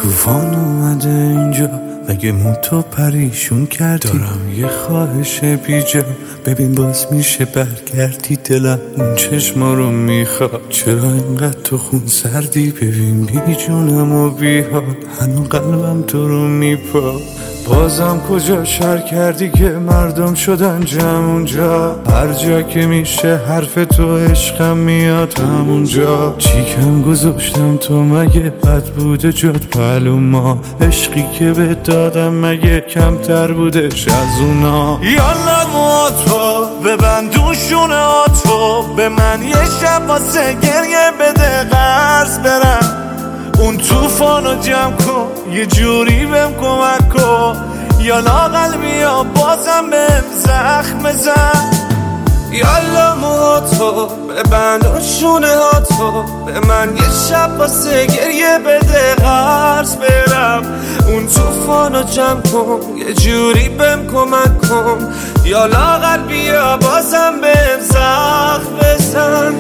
طوفان اومده اینجا، مگه موتو پریشون کردی؟ دارم یه خواهش بیجا، ببین باز میشه برگردی. دلم اون چشما رو میخواد، چرا اینقدر تو خون سردی؟ ببین بی جونم و بی حال، هنو قلبم تو رو میپا. بازم کجا شر کردی که مردم شدن جمع اونجا؟ هر جا که میشه حرف تو عشقم میاد همونجا. چیکم گذاشتم تو مگه بد بوده جات پهلو ما؟ عشقی که به دادم مگه کمتر بودش از اونا؟ یالا موتو ببند دوشونه آتو، به من یه شب واسه گریه بده قرض برم. اون طوفانو جمع کن یه جوری بهم کمک کن، یالا قلبی ها بازم بهم زخم بزن. یالا موهاتو ببند و شونه هاتو، به من یه شب واسه گریه بده قرض برم. اون طوفانو جمع کن یه جوری بهم کمک کن، یالا قلبی ها بازم بهم زخم بزن.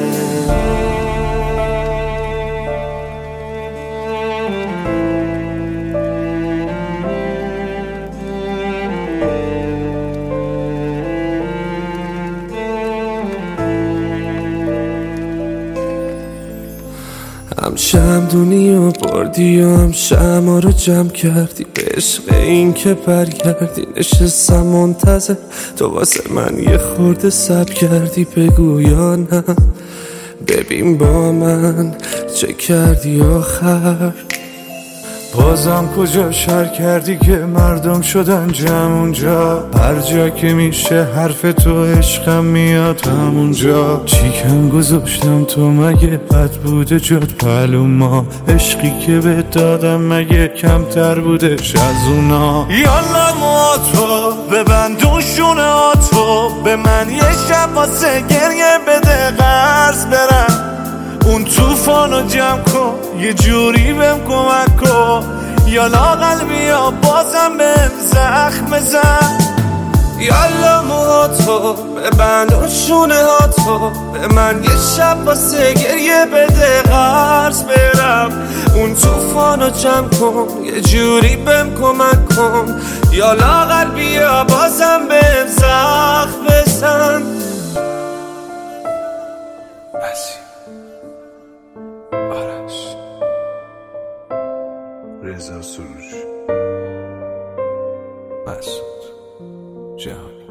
هم شمدونی و بردی و هم شما رو جمع کردی، به عشق این که برگردی. نشستم منتظر تو واسه من یه خورده صبر کردی، بگو یا نه؟ ببین با من چه کردی آخر؟ بازم کجا شر کردی که مردم شدن جمع اونجا؟ هر جا که میشه حرف تو عشقم میاد همونجا. چیکم گذاشتم تو مگه بد بوده جات پهلو ما؟ عشقی که به دادم مگه کمتر بودش از اونا؟ یالا موتو ببند دوشونه آتو، به من یه شب واسه گریه بده قرض برم. اون طوفانو جمع کن یه جوری بهم کمک کن، یالا قلبی ها بازم بهم زخم بزن. یالا موهاتو ببند و شونه هاتو، به من یه شب واسه گریه بده قرض برم. اون طوفانو جمع کن یه جوری بهم کمک کن، یالا قلبی ها بازم بهم زخم بزن. آرش رضا سروش مسعود جهانی.